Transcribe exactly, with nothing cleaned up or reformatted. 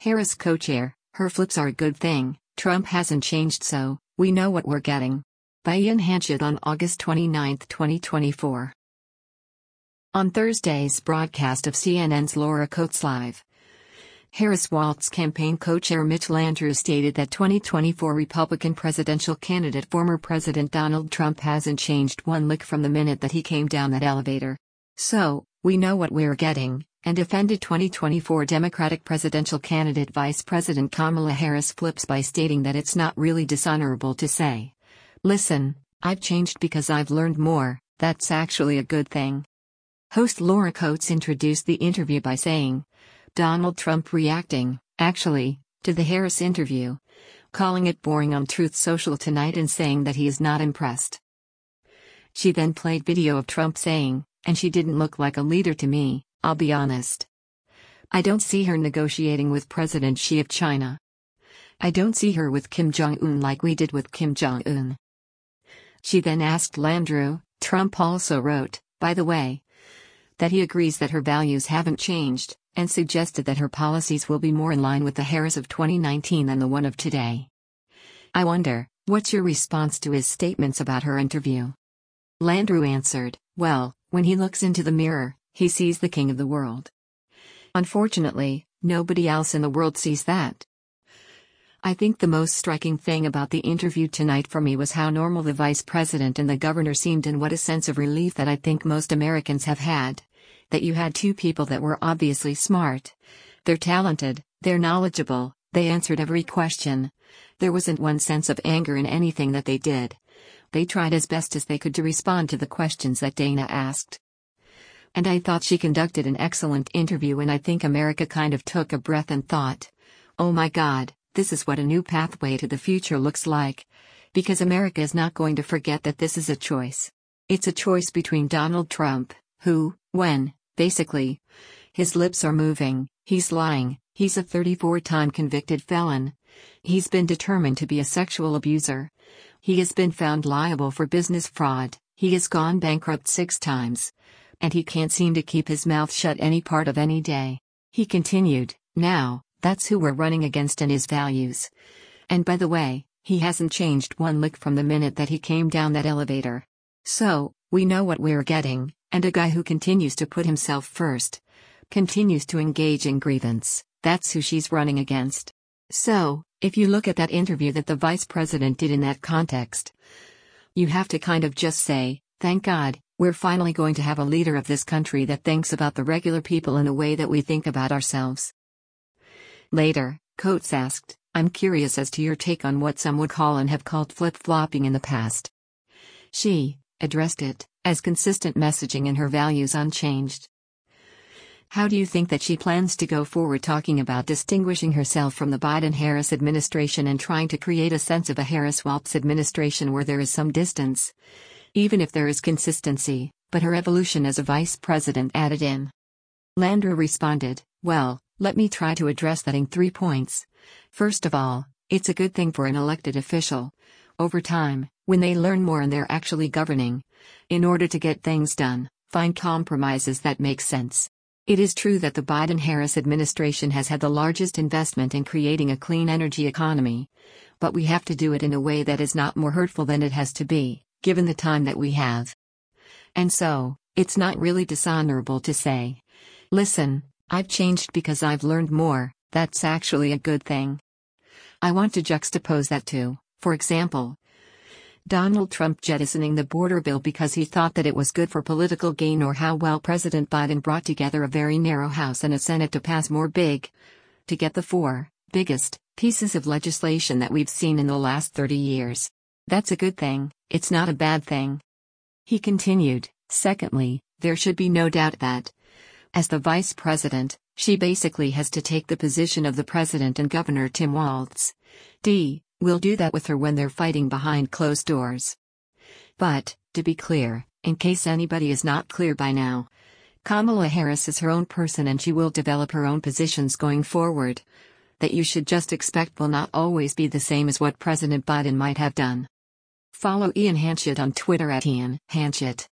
Harris co-chair, her flips are a good thing, Trump hasn't changed so, we know what we're getting. By Ian Hanchett on August twenty-ninth, twenty twenty-four. On Thursday's broadcast of C N N's Laura Coates Live, Harris-Walz campaign co-chair Mitch Landrieu stated that twenty twenty-four Republican presidential candidate former President Donald Trump hasn't changed one lick from the minute that he came down that elevator. So, we know what we're getting, and defended twenty twenty-four Democratic presidential candidate Vice President Kamala Harris flips by stating that it's not really dishonorable to say, "Listen, I've changed because I've learned more, that's actually a good thing." Host Laura Coates introduced the interview by saying, Donald Trump reacting, actually, to the Harris interview, calling it boring on Truth Social tonight and saying that he is not impressed. She then played video of Trump saying, "And she didn't look like a leader to me, I'll be honest. I don't see her negotiating with President Xi of China. I don't see her with Kim Jong-un like we did with Kim Jong-un." She then asked Landrieu, Trump also wrote, by the way, that he agrees that her values haven't changed, and suggested that her policies will be more in line with the Harris of twenty nineteen than the one of today. I wonder, what's your response to his statements about her interview? Landrieu answered, well, when he looks into the mirror, he sees the king of the world. Unfortunately, nobody else in the world sees that. I think the most striking thing about the interview tonight for me was how normal the vice president and the governor seemed, and what a sense of relief that I think most Americans have had. That you had two people that were obviously smart. They're talented, they're knowledgeable, they answered every question. There wasn't one sense of anger in anything that they did. They tried as best as they could to respond to the questions that Dana asked. And I thought she conducted an excellent interview, and I think America kind of took a breath and thought, oh my God, this is what a new pathway to the future looks like. Because America is not going to forget that this is a choice. It's a choice between Donald Trump, who, when, basically, his lips are moving, he's lying, he's a thirty-four-time convicted felon. He's been determined to be a sexual abuser. He has been found liable for business fraud, he has gone bankrupt six times. And he can't seem to keep his mouth shut any part of any day. He continued, now, that's who we're running against and his values. And by the way, he hasn't changed one lick from the minute that he came down that elevator. So, we know what we're getting, and a guy who continues to put himself first, continues to engage in grievance, that's who she's running against. So, if you look at that interview that the vice president did in that context, you have to kind of just say, thank God, we're finally going to have a leader of this country that thinks about the regular people in a way that we think about ourselves. Later, Coates asked, I'm curious as to your take on what some would call and have called flip-flopping in the past. She addressed it as consistent messaging and her values unchanged. How do you think that she plans to go forward, talking about distinguishing herself from the Biden-Harris administration and trying to create a sense of a Harris-Walz administration where there is some distance, even if there is consistency, but her evolution as a vice president added in? Landrieu responded, well, let me try to address that in three points. First of all, it's a good thing for an elected official, over time, when they learn more and they're actually governing, in order to get things done, find compromises that make sense. It is true that the Biden-Harris administration has had the largest investment in creating a clean energy economy, but we have to do it in a way that is not more hurtful than it has to be, given the time that we have. And so, it's not really dishonorable to say, listen, I've changed because I've learned more, that's actually a good thing. I want to juxtapose that to, for example, Donald Trump jettisoning the border bill because he thought that it was good for political gain, or how well President Biden brought together a very narrow House and a Senate to pass more big, to get the four biggest pieces of legislation that we've seen in the last thirty years. That's a good thing, it's not a bad thing. He continued, secondly, there should be no doubt that, as the vice president, she basically has to take the position of the president and Governor Tim Walz. D. will do that with her when they're fighting behind closed doors. But, to be clear, in case anybody is not clear by now, Kamala Harris is her own person and she will develop her own positions going forward, that you should just expect will not always be the same as what President Biden might have done. Follow Ian Hanchett on Twitter at Ian Hanchett.